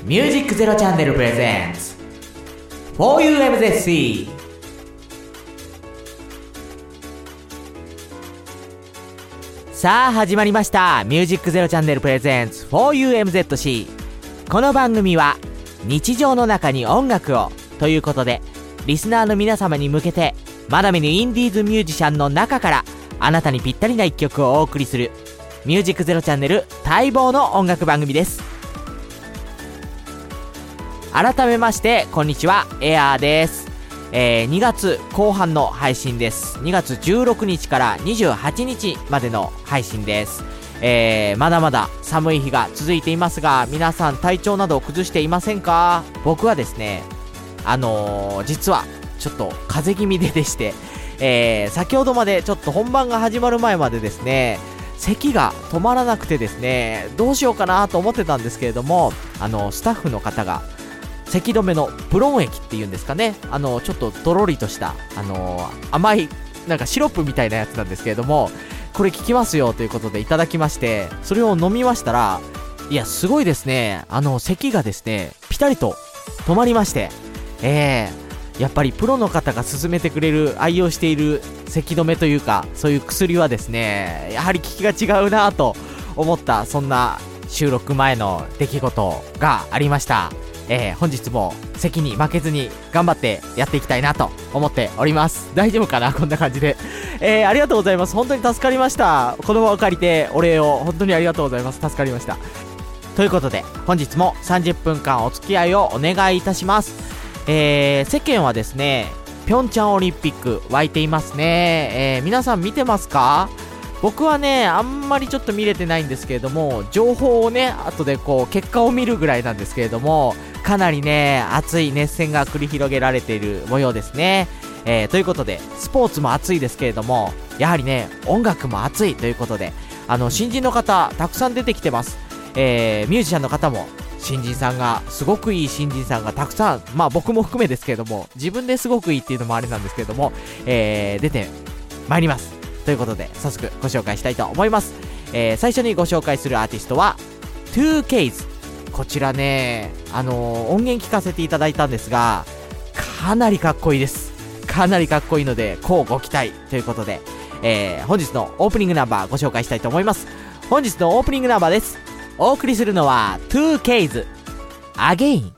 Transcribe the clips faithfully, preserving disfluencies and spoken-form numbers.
ミュージックゼロチャンネルプレゼンツ フォーユーエムゼットシー。 さあ始まりました、ミュージックゼロチャンネルプレゼンツ フォーユーエムゼットシー。 この番組は日常の中に音楽をということで、リスナーの皆様に向けてまだ見ぬインディーズミュージシャンの中からあなたにぴったりな一曲をお送りするミュージックゼロチャンネル待望の音楽番組です。改めましてこんにちは、エアーです。えー、にがつこう半の配信です。にがつじゅうろくにちからにじゅうはちにちまでの配信です。えー、まだまだ寒い日が続いていますが、皆さん体調などを崩していませんか？僕はですね、あのー、実はちょっと風邪気味ででして、えー、先ほどまでちょっと本番が始まる前までですね、咳が止まらなくてですね、どうしようかなと思ってたんですけれども、あのスタッフの方が咳止めのプロン液っていうんですかね、あのちょっととろりとしたあの甘いなんかシロップみたいなやつなんですけれども、これ効きますよということでいただきまして、それを飲みましたら、いやすごいですね、あの咳がですねピタリと止まりまして、えー、やっぱりプロの方が勧めてくれる愛用している咳止めというか、そういう薬はですね、やはり効きが違うなと思った、そんな収録前の出来事がありました。えー、本日も咳に負けずに頑張ってやっていきたいなと思っております。大丈夫かな、こんな感じで。えー、ありがとうございます。本当に助かりました。この場を借りてお礼を本当にありがとうございます。助かりました。ということで本日もさんじゅっぷんかんお付き合いをお願いいたします。えー、世間はですね、ピョンチャンオリンピック湧いていますね。えー、皆さん見てますか？僕はね、あんまりちょっと見れてないんですけれども、情報をね、後でこう結果を見るぐらいなんですけれども、かなりね、熱い熱戦が繰り広げられている模様ですね。えー、ということでスポーツも熱いですけれども、やはりね音楽も熱いということで、あの新人の方たくさん出てきてます。えー、ミュージシャンの方も新人さんが、すごくいい新人さんがたくさん、まあ僕も含めですけれども、自分ですごくいいっていうのもあれなんですけれども、えー、出てまいります。ということで早速ご紹介したいと思います。えー、最初にご紹介するアーティストは ツーケイズ。 こちらね、あのー、音源聞かせていただいたんですが、かなりかっこいいです。かなりかっこいいのでこうご期待ということで、えー、本日のオープニングナンバーご紹介したいと思います。本日のオープニングナンバーです。お送りするのは ツーケイズ Again。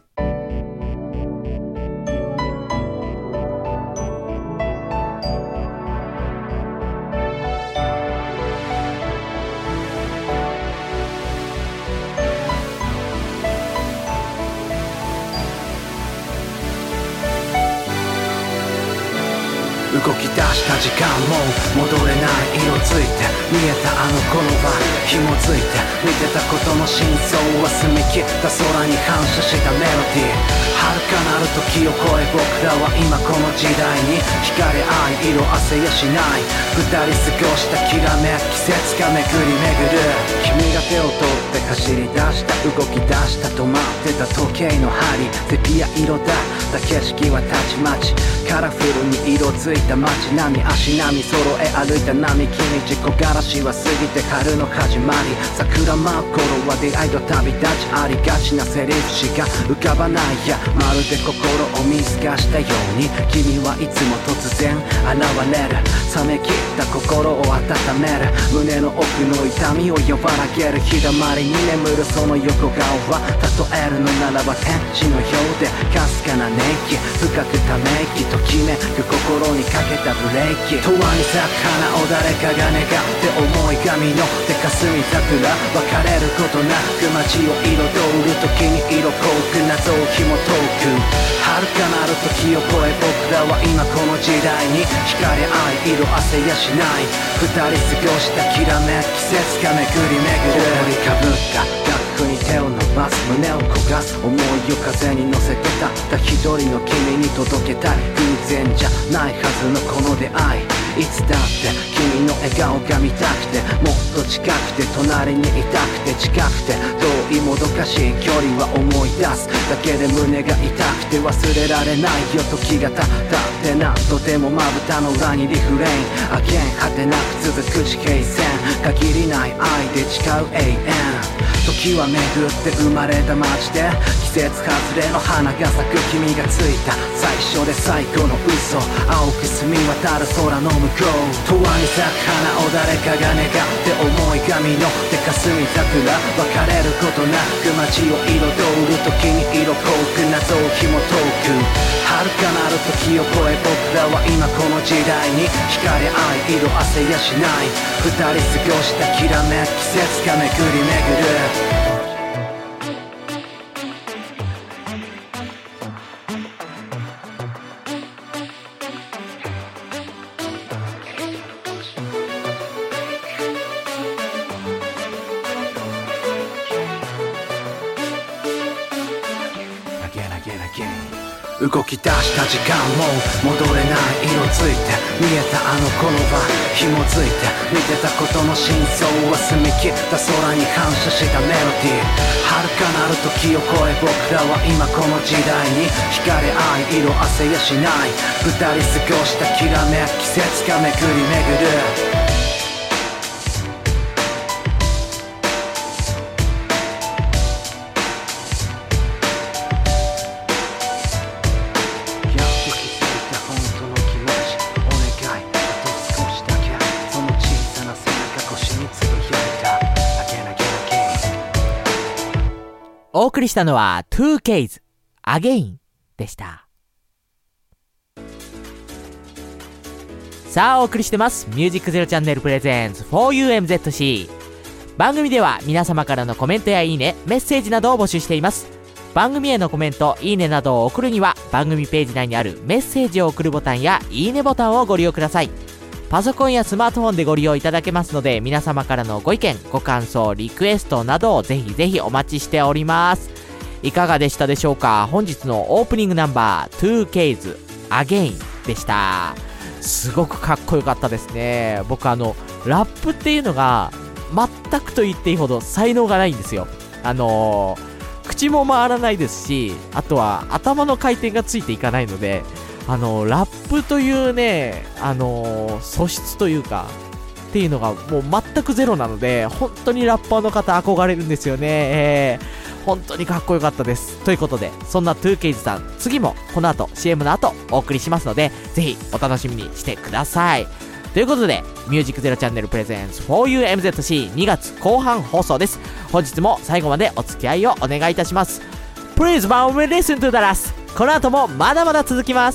動き出した時間も戻れない色ついて、見えたあの頃は紐づいて、見てたことの真相は澄み切った空に反射したメロディー。遥かなる時を超え、僕らは今この時代に惹かれ合い、色あせやしない二人過ごしたきらめく季節が巡り巡る。君が手を取って走り出した、動き出した、止まってた時計の針、セピア色だった景色はたちまちカラフルに色づいた街並み、足並み揃え歩いた並木に事故がらしは過ぎて春の始まり、桜舞う頃は出会いと旅立ち、ありがちなセリフしか浮かばない、やまるで心を見透かしたように、君はいつも突然現れる。冷め切った心を温める、胸の奥の痛みを和らげる。日だまりに眠るその横顔は、例えるのならば天使のようでかすかな熱気、深くため息、ときめく心にかけたブレーキ。永遠に咲く花を誰かが願って思い髪の手かすみ桜、別れることなく街を彩る時に色濃く謎を紐解く。遥かなる時を超え、僕らは今この時代に惹かれ合い、色あせやしない二人過ごしたきらめく季節が巡り巡る。思いかぶった楽譜に手を伸ばす、胸を焦がす思いを風に乗せてたった一人の君に届けたい。偶然じゃないはずのこの出会い、いつだって君の笑顔が見たくて、もっと近くて隣にいたくて、近くて遠いもどかしい距離は思い出すだけで胸が痛くて忘れられないよ。時が経って何度でもまぶたの裏にリフレイン、アゲン果てなく続く地平線、限りない愛で誓う永遠。時時は巡って生まれた街で季節外れの花が咲く君がついた最初で最後の嘘青く澄み渡る空の向こう永遠に咲く花を誰かが願って思い髪の手かすみ桜別れることなく街を彩る時に色濃く謎を紐解く遥かなる時を超え僕らは今この時代に惹かれ合い色あせやしない二人過ごしたきらめく季節が巡り巡る動き出した時間も戻れない色ついて見えたあの頃は紐づいて見てたことの真相は澄み切った空に反射したメロディー遥かなる時を超え僕らは今この時代に惹かれ合い色あせやしない二人過ごしたきらめく季節が巡り巡るお送りしたのは ツーケイズ Again でした。さあお送りしてますミュージックゼロチャンネルプレゼンツ フォーユーエムゼットシー 番組では皆様からのコメントやいいねメッセージなどを募集しています。番組へのコメントいいねなどを送るには番組ページ内にあるメッセージを送るボタンやいいねボタンをご利用ください。パソコンやスマートフォンでご利用いただけますので皆様からのご意見ご感想リクエストなどをぜひぜひお待ちしております。いかがでしたでしょうか。本日のオープニングナンバー ツーケイズ Again でした。すごくかっこよかったですね。僕あのラップっていうのが全くと言っていいほど才能がないんですよ。あのー、口も回らないですしあとは頭の回転がついていかないのであのラップというねあの素質というかっていうのがもう全くゼロなので本当にラッパーの方憧れるんですよね、えー、本当にかっこよかったです。ということでそんな ツーケイズ さん次もこの後 シーエム の後お送りしますのでぜひお楽しみにしてください。ということでミュージックゼロチャンネルプレゼンツ フォーユーエムゼットシーに 月後半放送です。本日も最後までお付き合いをお願いいたします。 Please one way listen to the last この後もまだまだ続きます。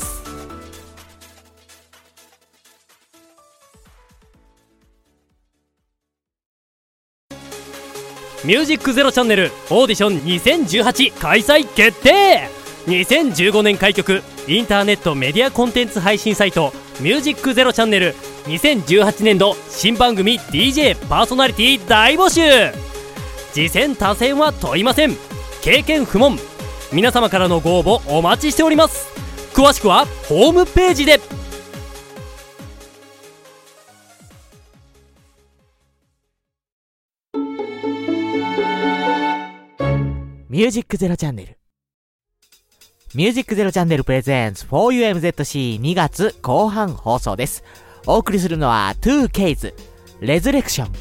ミュージックゼロチャンネルオーディションにせんじゅうはち開催決定。にせんじゅうごねん開局インターネットメディアコンテンツ配信サイトミュージックゼロチャンネルにせんじゅうはちねんど新番組 ディージェー パーソナリティ大募集。次戦他戦は問いません。経験不問。皆様からのご応募お待ちしております。詳しくはホームページで。 ミュージックゼロチャンネルミュージックゼロチャンネルプレゼンツ フォーユーエムゼットシーに 月後半放送です。お送りするのは ツーケイズ レズレクション。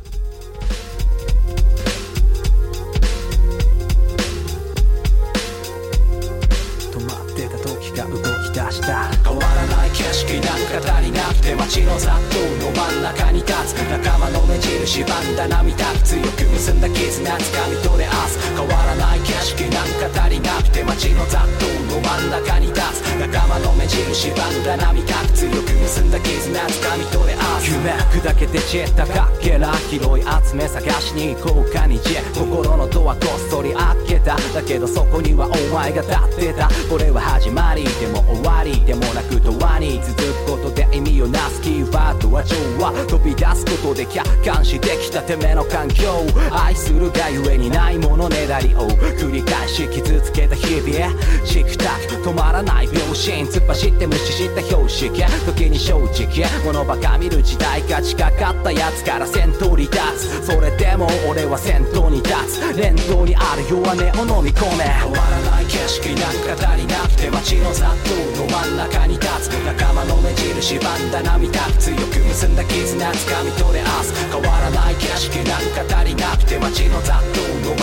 止まってた時が動き出した変わらない景色なんか足りなくて街の雑踏の真ん中に立つ仲間の目印バンダナみたく強く結んだ絆掴み取れ明日変わらない景色なんか足りなくて街の雑踏の真ん中に立つ仲間の目印バンダナみたく強く結んだ絆掴み取れ明日夢砕けて散ったかけら拾い集め探しに行こうかにじ心のドアこっそり開けただけどそこにはお前が立ってたこれは始まりでも終わりでもなく永遠に続くことで意味をなすキーワードは情は飛び出すことで客観視できたてめの環境愛するがゆえにないものねだりを繰り返し傷つけた日々チクタク止まらない秒針突っ走って無視した標識時に正直物ばか見る時代が近かったやつから先頭に立つそれでも俺は先頭に立つ念頭にある弱音を飲み込め変わらない景色なんか足りなくて街の雑踏の真ん中に立つ仲間の目印バンダナみたく強く結んだ絆掴み取れ明日変わらない景色なんか足りなくて街の雑踏の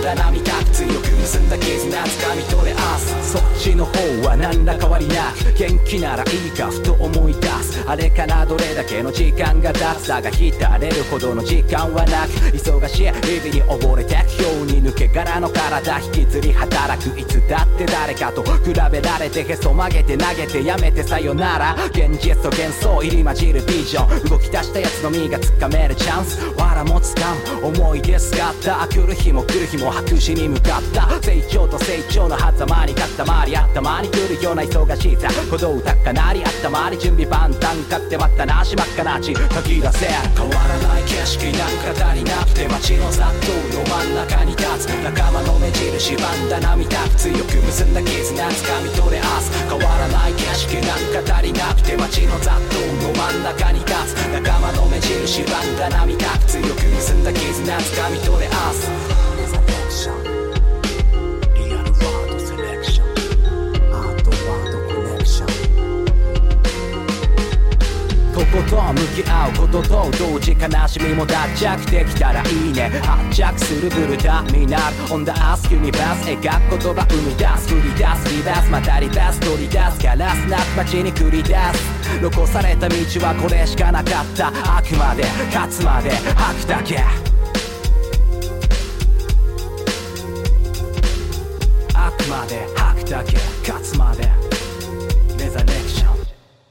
だ波たく強く結んだ絆掴み取れ明日そっちの方は何ら変わりなく元気ならいいかふと思い出すあれからどれだけの時間が経つだが浸れるほどの時間はなく忙しい日々に溺れてくように抜け殻の体引きずり働くいつだって誰かと比べられてへそ曲げて投げてやめてさよなら現実と幻想入り混じるビジョン動き出したやつの身がつかめるチャンス藁もつかむ思い出すかった来る日も来る日も白紙に向かった成長と成長の狭間に固まり頭に来るような忙しさ鼓動高鳴り頭に準備万端勝って待ったなし真っ赤な血途切らせ変わらない景色なんか足りなくて街の雑踏の真ん中に立つ仲間の目印バンダナみたく強く結んだ絆掴み取れ明日変わらない景色なんか足りなくて街の雑踏の真ん中に立つ仲間の目印バンダナみたく強く結んだ絆掴み取れ明日ここと向き合うことと同時悲しみも脱着できたらいいね発着するブルターミナル On the Ask Universe 描く言葉生み出す振り出すリバースまたリバース取り出すガラスなく街に繰り出す残された道はこれしかなかったあくまで勝つまで吐くだけあくまで吐くだけ勝つまでレザレクション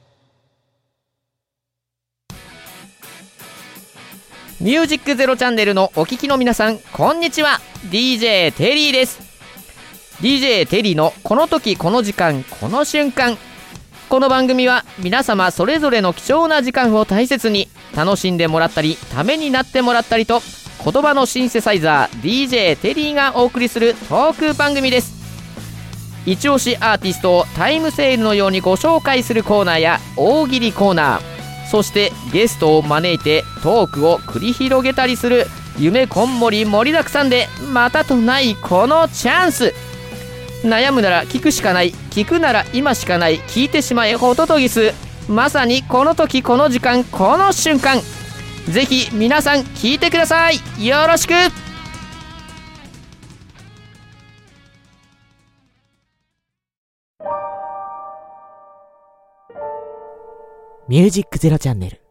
ミュージックゼロチャンネルのお聞きの皆さんこんにちは ディージェー テリーです。 ディージェー テリーのこの時この時間この瞬間、この番組は皆様それぞれの貴重な時間を大切に楽しんでもらったりためになってもらったりと言葉のシンセサイザー ディージェー テリーがお送りするトーク番組です。一押しアーティストをタイムセールのようにご紹介するコーナーや大喜利コーナー、そしてゲストを招いてトークを繰り広げたりする夢こんもり盛りだくさんでまたとないこのチャンス。悩むなら聞くしかない、聞くなら今しかない、聞いてしまえホトトギス。まさにこの時この時間この瞬間、ぜひ皆さん聞いてください。よろしく。ミュージックゼロチャンネル。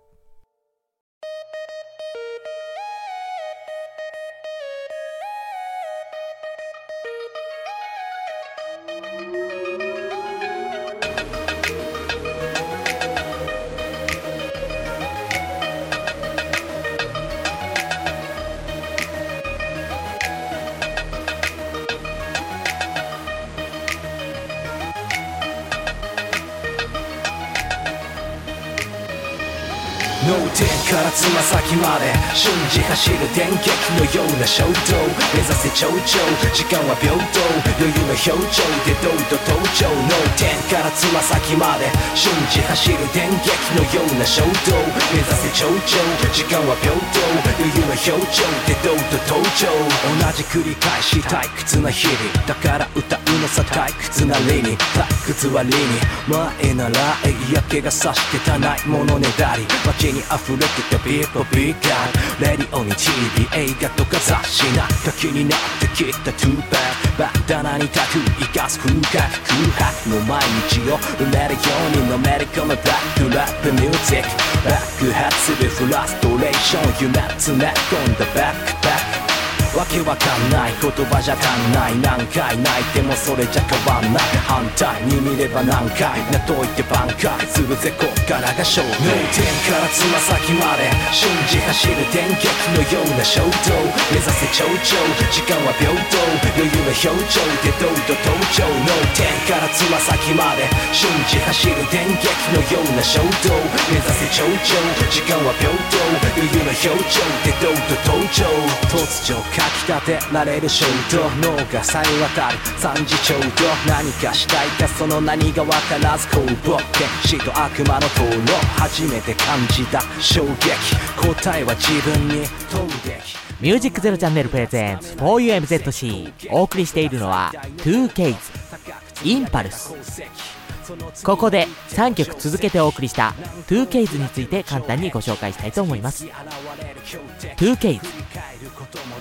脳天からつま先まで瞬時走る電撃のような衝動目指せ頂上時間は平等余裕の表情で堂々登場脳天からつま先まで瞬時走る電撃のような衝動目指せ頂上時間は平等余裕の表情で堂々登場同じ繰り返し退屈な日々だから歌うのさ退屈な理に退屈は理に前なら嫌気がさしてたないものねだり街に溢れてたビーポビーガーレディオに ティービー 映画とか雑誌なんか気になってきたトゥーバーバンダナにタトゥー生かす風格空白の毎日を埋めるようにのめり込むブラックラップミュージック爆発するフラストレーション夢詰め込んだバックバックわけわかんない言葉じゃ足んない何回泣いてもそれじゃ変わんない反対に見れば何回なといて挽回するぜこっからが勝負脳天からつま先まで瞬時走る電撃のような衝動目指せ頂上時間は平等余裕の表情で堂々登場脳天からつま先まで瞬時走る電撃のような衝動目指せ頂上時間は平等余裕の表情で堂々登場突如かきたてられる衝動脳がさえ渡るさんじちょうど何かしたいかその何が分からずこうぼって死と悪魔の討論初めて感じた衝撃答えは自分に問うべきミュージックゼロチャンネルプレゼンツ フォーユーエムゼットシー お送りしているのは ツーケイズ インパルス。ここでさんきょく続けてお送りした ツーケイズ について簡単にご紹介したいと思います。 ツーケイズ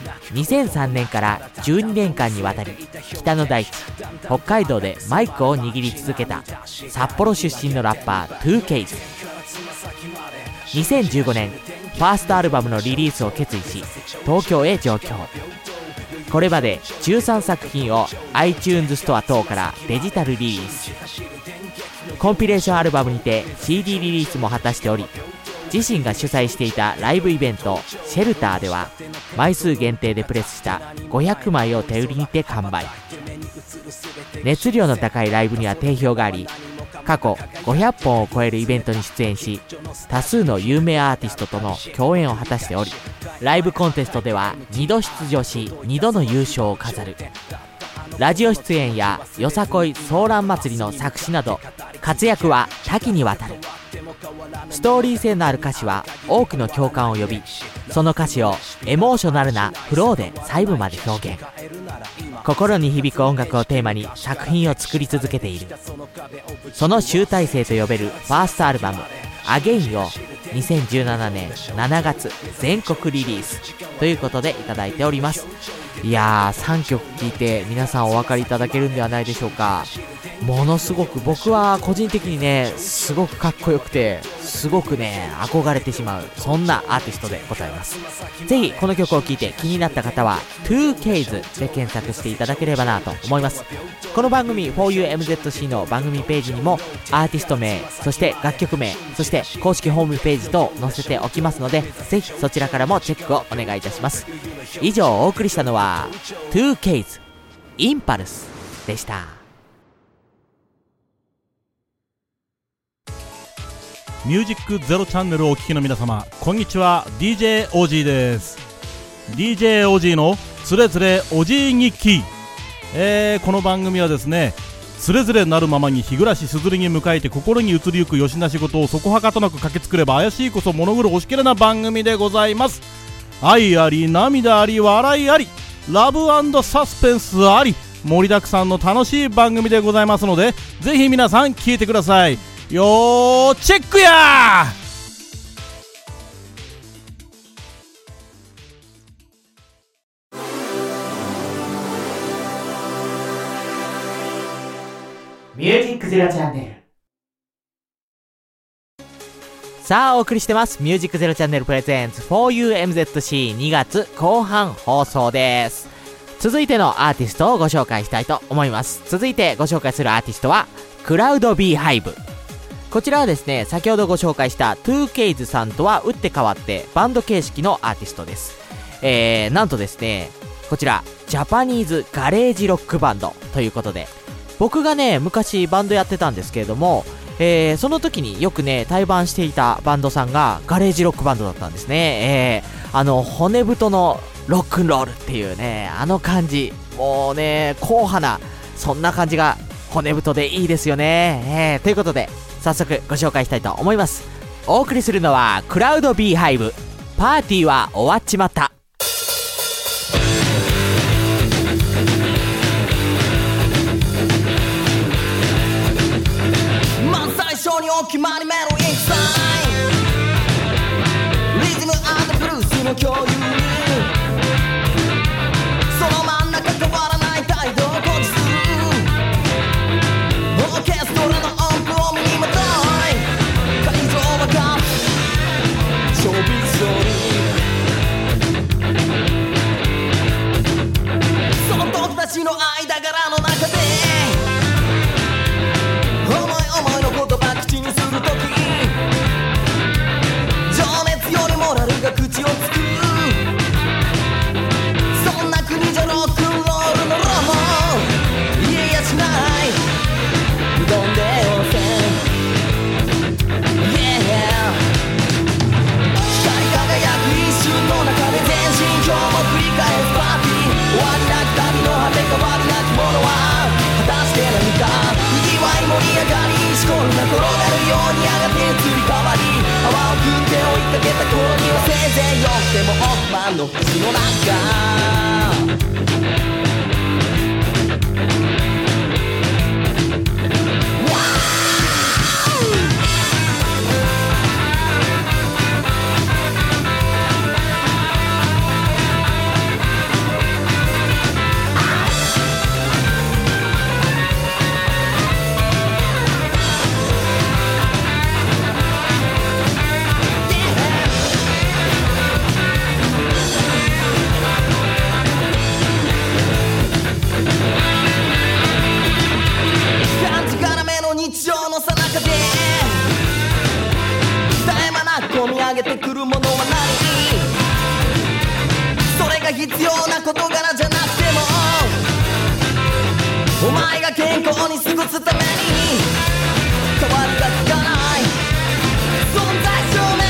にせんさんねんからじゅうにねんかんにわたり北の大地北海道でマイクを握り続けた札幌出身のラッパー ツーケイズ。 にせんじゅうごねんファーストアルバムのリリースを決意し東京へ上京。これまでじゅうさんさく品を iTunes ストア等からデジタルリリース。コンピレーションアルバムにて シーディー リリースも果たしており、自身が主催していたライブイベントシェルターでは枚数限定でプレスしたごひゃくまいを手売りにて完売。熱量の高いライブには定評があり、過去ごひゃっぽんを超えるイベントに出演し、多数の有名アーティストとの共演を果たしており、ライブコンテストではにど出場しにどの優勝を飾る。ラジオ出演やよさこいソーラン祭りの作詞など活躍は多岐にわたる。ストーリー性のある歌詞は多くの共感を呼び、その歌詞をエモーショナルなフローで細部まで表現。心に響く音楽をテーマに作品を作り続けている。その集大成と呼べるファーストアルバムアゲインをにせんじゅうななねんしちがつ全国リリースということでいただいております。いやー、さんきょく聴いて皆さんお分かりいただけるんではないでしょうか。ものすごく僕は個人的にね、すごくかっこよくてすごくね憧れてしまう、そんなアーティストでございます。ぜひこの曲を聴いて気になった方は ツーケイズ で検索していただければなと思います。この番組 フォーユーエムゼットシー の番組ページにもアーティスト名、そして楽曲名、そして公式ホームページ等載せておきますので、ぜひそちらからもチェックをお願いいたします。以上お送りしたのは ツーケイズ インパルスでした。 ミュージックゼロチャンネルをお聴きの皆様、こんにちは。 ディージェー オージー です。 ディージェー オージー のつれづれおじい日記、えー、この番組はですね、つれづれなるままに日暮らしすずりに迎えて心に移りゆくよしな仕事をそこはかとなく駆け作れば怪しいこそ物黒おしけれな番組でございます。愛あり涙あり笑いありラブ&サスペンスあり盛りだくさんの楽しい番組でございますので、ぜひ皆さん聞いてくださいよー。チェックやー。 ミュージックゼロチャンネル。さあお送りしてますミュージックゼロチャンネルプレゼンツ フォーユーエムゼットシーに 月後半放送です。続いてのアーティストをご紹介したいと思います。続いてご紹介するアーティストはクラウドビーハイブ。こちらはですね、先ほどご紹介したツーケイズさんとは打って変わってバンド形式のアーティストです。えー、なんとですね、こちらジャパニーズガレージロックバンドということで、僕がね昔バンドやってたんですけれども、えー、その時によくね対バンしていたバンドさんがガレージロックバンドだったんですね。えー、あの骨太のロックンロールっていうね、あの感じ、もうね硬派なそんな感じが骨太でいいですよね。えー、ということで早速ご紹介したいと思います。お送りするのはクラウドビーハイブ、パーティーは終わっちまった。 まず最初にお決まりメロディーサイン、リズム&ブルースの共有に、その真ん中変わらない態度を誇示する、オーケストラの音符を身にまとい、会場はカップ超ビッショに、その時たちの間柄の中で思い思いの言葉口にするとき、情熱よりモラルが口をつく、そんな国じゃロックンロールのロマン言えやしない、うどんで温泉 Yeah、 光り輝く一瞬の中で全身今日も繰り返すパーティー、終わりなき旅の果て変わりなきものは果たして何か、にぎわい盛り上がりしこるな転がるようにやがて移り変わり、泡を汲んで追いかけた頃にはせいぜいよってもオフマンの口の中、 必要な事柄じゃなくてもお前が健康に過ごすために変わりがつかない存在証明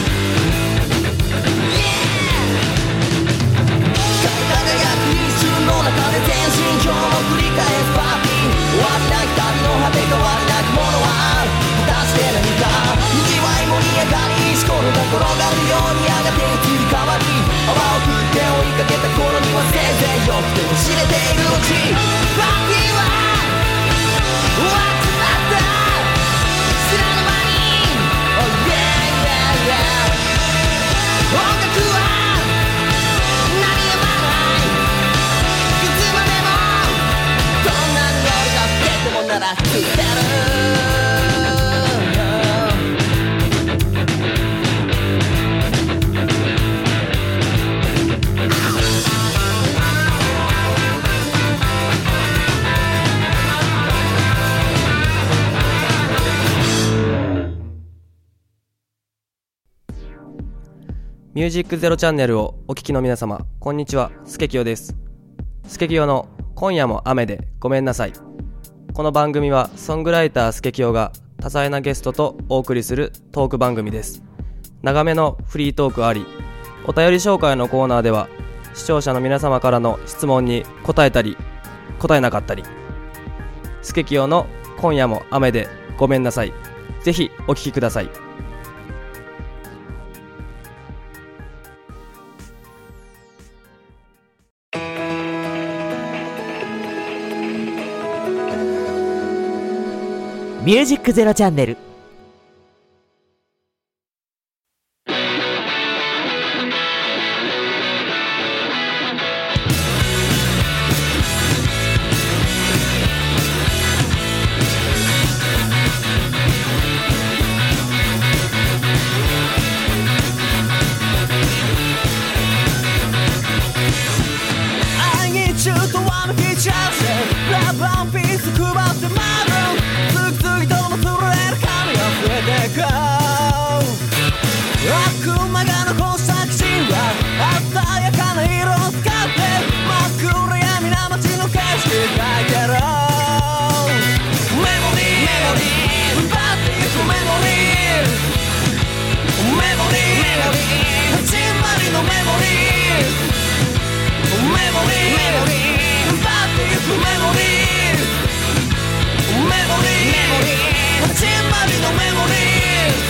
Yeah 光り輝く一瞬の中で全身今日も繰り返すパーティー終わりなき旅の果て変わりなきものは果たして何かにぎわい盛り上がり思考の転がるようにやがて移り変わり泡を振って追いかけた頃にはせいぜいよくても知れているうちパーティーは終わっちまった知らぬ間に Oh yeah yeah yeah 音楽は鳴りやまないいつまでもどんなに俺が出ても鳴らし続けるミュージックゼロチャンネルをお聞きの皆様、こんにちは、スケキヨです。スケキヨの今夜も雨でごめんなさい。この番組はソングライタースケキヨが多彩なゲストとお送りするトーク番組です。長めのフリートークあり、お便り紹介のコーナーでは視聴者の皆様からの質問に答えたり答えなかったり、スケキヨの今夜も雨でごめんなさい。ぜひお聞きください。 ミュージックゼロチャンネル。 I need you to wanna be just Love one piece 配ってまる次々との震える髪が増えてく悪魔が残した口は鮮やかな色を使って真っ暗闇な街の景色描いてるメモリーメモリー奪ってゆくメモリーメモリー始まりのメモリーメモリー奪ってゆくメモリーメモリー始まりのメモリー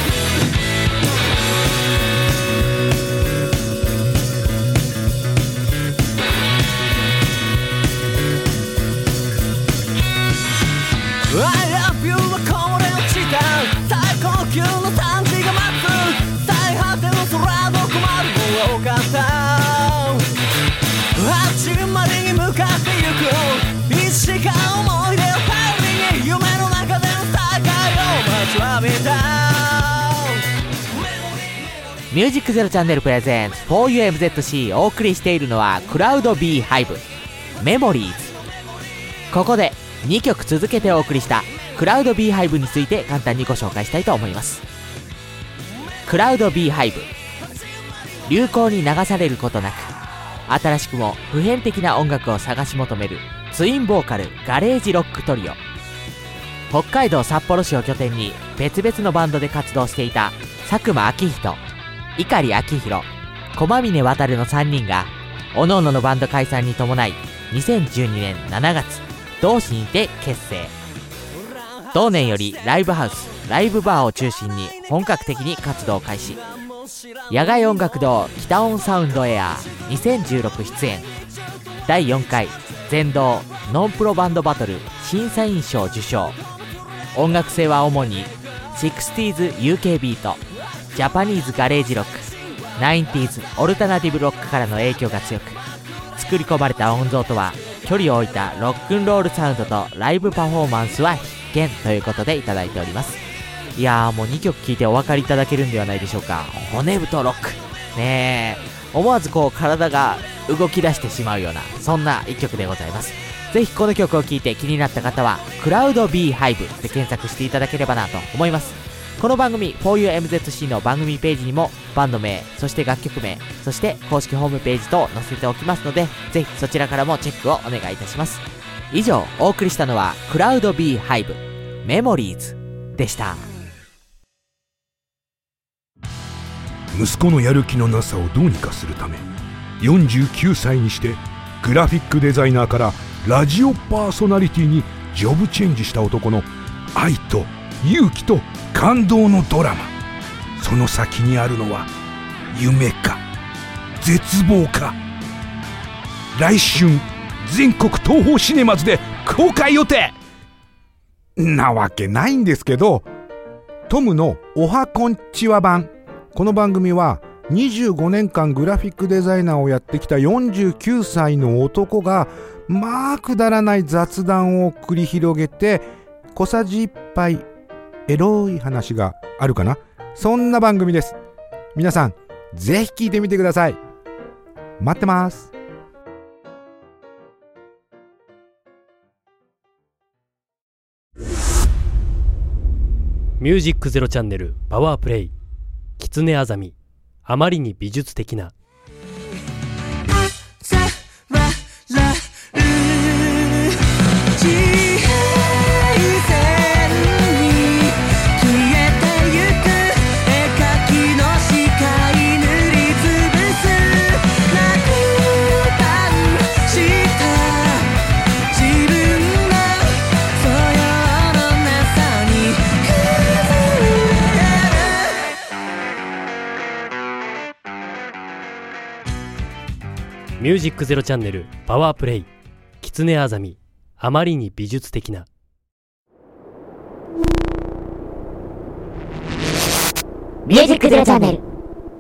I love you はこれ落ちた最高級の産地が待つ最果ての空どこまでも多かった始まりに向かってゆくいつしか思い出を頼りに夢の中での再会を待ちわびたミュージックゼロチャンネルプレゼンツ フォーユーエムゼットシー お送りしているのはクラウド ビーハイブ メモリーズ。ここでにきょく続けてお送りしたクラウド ビーハイブについて簡単にご紹介したいと思います。クラウド ビーハイブ、流行に流されることなく新しくも普遍的な音楽を探し求めるツインボーカルガレージロックトリオ。北海道札幌市を拠点に別々のバンドで活動していた佐久間明人、碇明宏、駒峰渡のさんにんが各々のバンド解散に伴いにせんじゅうにねんしちがつ同市にて結成。同年よりライブハウス、ライブバーを中心に本格的に活動開始。野外音楽堂北音サウンドエアーにせんじゅうろく出演。だいよんかい全道ノンプロバンドバトル審査員賞受賞。音楽性は主に シックスティーズ ユーケー ビート、ジャパニーズガレージロック、ナインティーズ オルタナティブロックからの影響が強く、作り込まれた音像とは距離を置いたロックンロールサウンドとライブパフォーマンスは必見ということでいただいております。いやー、もうにきょく聴いてお分かりいただけるんではないでしょうか。骨太ロックねえ、思わずこう体が動き出してしまうようなそんないっきょくでございます。ぜひこの曲を聴いて気になった方はクラウド ビーハイブで検索していただければなと思います。 この番組 フォーユーエムゼットシー の番組ページにもバンド名、そして楽曲名、そして公式ホームページと載せておきますので、ぜひそちらからもチェックをお願いいたします。以上お送りしたのはクラウド B ハイブメモリーズでした。 息子のやる気のなさをどうにかするため、よんじゅうきゅうさいにしてグラフィックデザイナーからラジオパーソナリティにジョブチェンジした男の愛と勇気と感動のドラマ。その先にあるのは夢か絶望か。来春全国東宝シネマズで公開予定なわけないんですけど、トムのおはこんちは版。この番組はにじゅうごねんかんグラフィックデザイナーをやってきたよんじゅうきゅうさいの男がまあくだらない雑談を繰り広げて、小さじいっぱいエロい話があるかな、そんな番組です。皆さんぜひ聞いてみてください。待ってます。 ミュージックゼロチャンネルパワープレイ。キツネアザミ、あまりに美術的な。ミュージックゼロチャンネルパワープレイ。キツネアザミ、あまりに美術的な。 ミュージックゼロチャンネル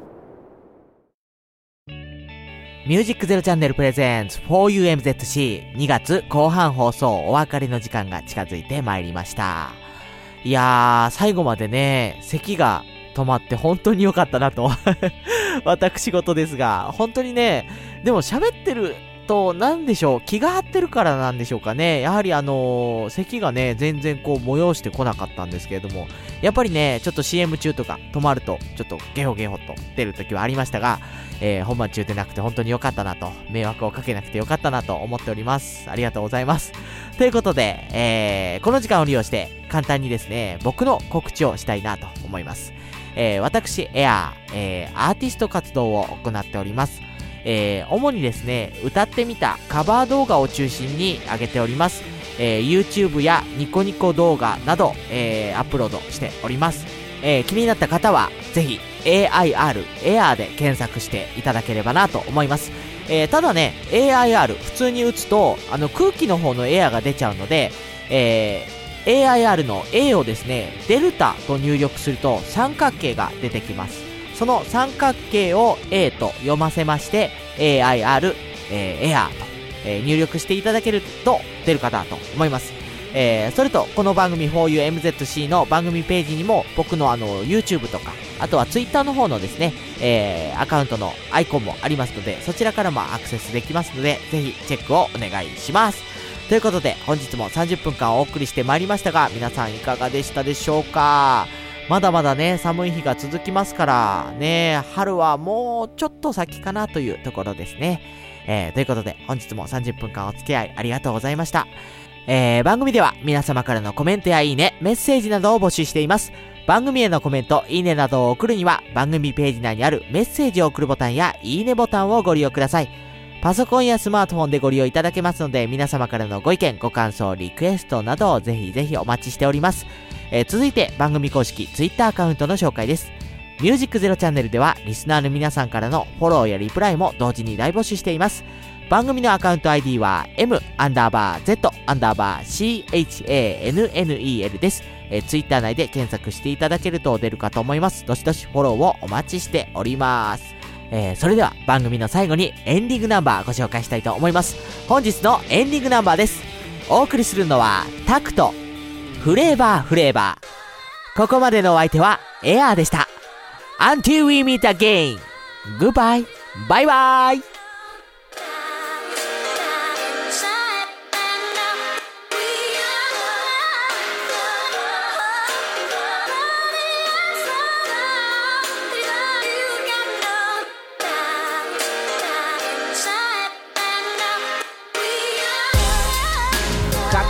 ミュージックゼロチャンネルプレゼンツ フォーユーエムゼットシー にがつ後半放送、お別れの時間が近づいてまいりました。いやー、最後までね、咳が止まって本当に良かったなと私事ですが、本当にね、でも喋ってるとなんでしょう、気が張ってるからなんでしょうかね。やはりあのー、咳がね全然こう催してこなかったんですけれども、やっぱりねちょっと シーエム 中とか止まるとちょっとゲホゲホと出る時はありましたが、えー、本番中でなくて本当に良かったなと、迷惑をかけなくて良かったなと思っております。ありがとうございます。ということで、えー、この時間を利用して簡単にですね、僕の告知をしたいなと思います。えー、私エアー、えー、アーティスト活動を行っております。えー、主にですね、歌ってみたカバー動画を中心に上げております。えー、YouTube やニコニコ動画など、えー、アップロードしております。えー、気になった方はぜひ エーアイアール エアーで検索していただければなと思います。えー、ただね エーアイアール 普通に打つとあの空気の方のエアが出ちゃうので、えー、エーアイアール の A をですねデルタと入力すると三角形が出てきます。その三角形を A と読ませまして エーアイアール、えー、エアーと、えー、入力していただけると出るかなと思います。えー、それとこの番組 フォーユーエムゼットシー の番組ページにも僕のあの YouTube とかあとは Twitter の方のですね、えー、アカウントのアイコンもありますので、そちらからもアクセスできますのでぜひチェックをお願いします。ということで本日もさんじゅっぷんかんお送りしてまいりましたが、皆さんいかがでしたでしょうか。まだまだね寒い日が続きますからね、春はもうちょっと先かなというところですね。えー、ということで本日もさんじゅっぷんかんお付き合いありがとうございました。えー、番組では皆様からのコメントやいいね、メッセージなどを募集しています。番組へのコメント、いいねなどを送るには番組ページ内にあるメッセージを送るボタンやいいねボタンをご利用ください。パソコンやスマートフォンでご利用いただけますので、皆様からのご意見、ご感想、リクエストなどをぜひぜひお待ちしております。えー、続いて番組公式 Twitter アカウントの紹介です。ミュージックゼロチャンネルではリスナーの皆さんからのフォローやリプライも同時に大募集しています。番組のアカウント アイディー は M アンダーバー Z アンダーバー シーエイチエーエヌエヌイーエル です。えー、Twitter 内で検索していただけると出るかと思います。どしどしフォローをお待ちしております。えー、それでは番組の最後にエンディングナンバーご紹介したいと思います。本日のエンディングナンバーです。お送りするのはタクトフレーバーフレーバー。ここまでのお相手はエアーでした。 Until we meet again Goodbye バイバイ。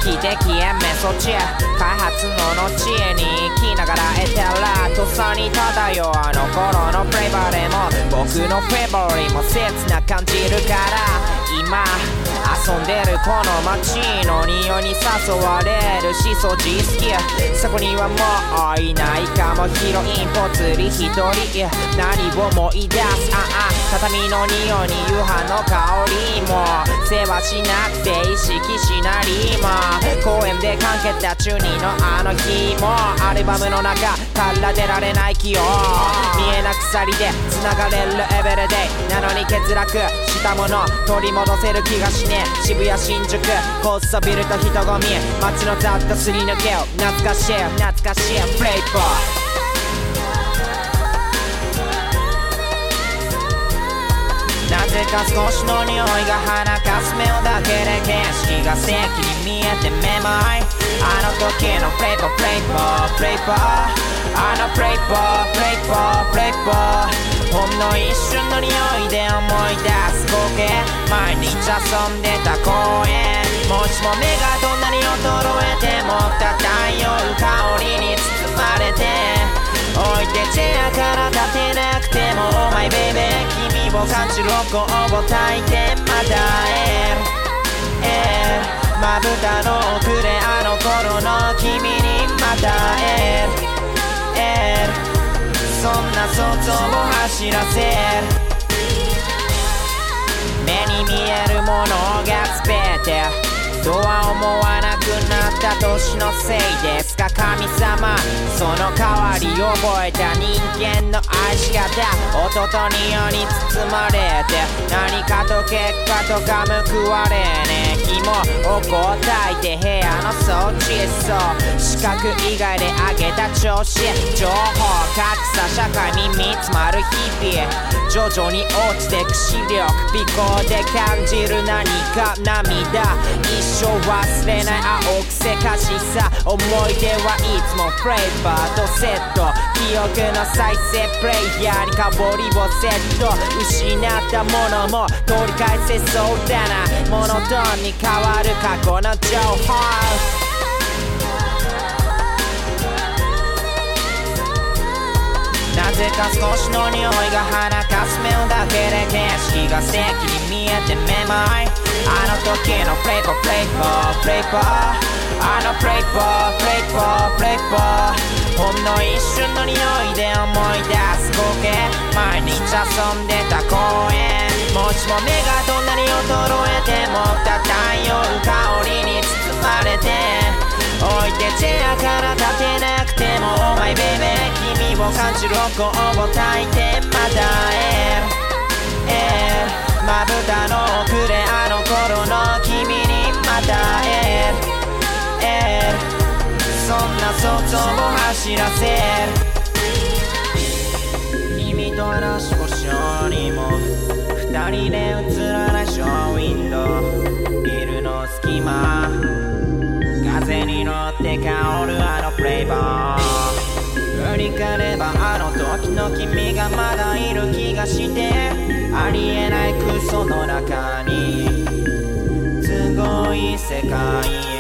奇跡へメソチ開発の後に生きながら得たらとっさに漂うあの頃のフレーバーでも僕のフェーバーよりも切な感じるから今遊んでるこの街の匂いに誘われるしそじ好きそこにはもういないかもヒロインぽつり一人何を思い出すああ畳の匂いに夕飯の香りも世話しなくて意識しなりも公園でかけた中二のあの日もアルバムの中から出られない気を見えなく鎖で繋がれるエベルデイなのに欠落したもの取り戻せる気がしねえ渋谷新宿高層ビルと人混み街の雑貨すり抜けよ懐かしい懐かしいフレーバーなぜか少しの匂いが鼻かすめをだけで景色が素敵に見えてめまいあの時のフレーバーフレーバーフレーバーあのフレーバーフレーバーフレーバーほんの一瞬の匂いで思い出す光景毎日遊んでた公園もしも目がどんなに衰えても漂う香りに包まれて置いてチェアから立てなくても Oh my baby 君を感じる声を焚いてまたえるえるまぶたの奥であの頃の君にまたえるえるそんな想像を走らせる目に見えるものが全てとは思わなくなった年のせいですか神様その代わり覚えた人間の愛し方音と匂いに包まれて何かと結果とか報われねえ気も起こったいて部屋の掃除そう視覚以外で上げた調子情報格差社会に見つまる日々徐々に落ちてく視力尾行で感じる何か涙一生忘れない青くせかしさ思い出はいつもフレーバーとセット記憶の再生プレイヤーに香りをセット失ったものも取り返せそうだなモノトーンに変わる過去の情報なぜか少しの匂いが鼻かすめだけで景色が素敵に見えてめまいあの時のフレーバーフレーバーフレーバーあのフレーバーフレーバーフレーバーほんの一瞬の匂いで思い出す光景毎日遊んでた公園もしも目がどんなに衰えても漂う香りに包まれて置いてチェアから立てなくても Oh my baby 君を感じる声を焚いてまたえるえるまぶたの奥であの頃の君にまたえるえるそんな想像を走らせる君と話し越しにも二人で映らないショーウィンドウビルの隙間風に乗って香るあのフレーバー振り返ればあの時の君がまだいる気がしてありえない空想の中にすごい世界へ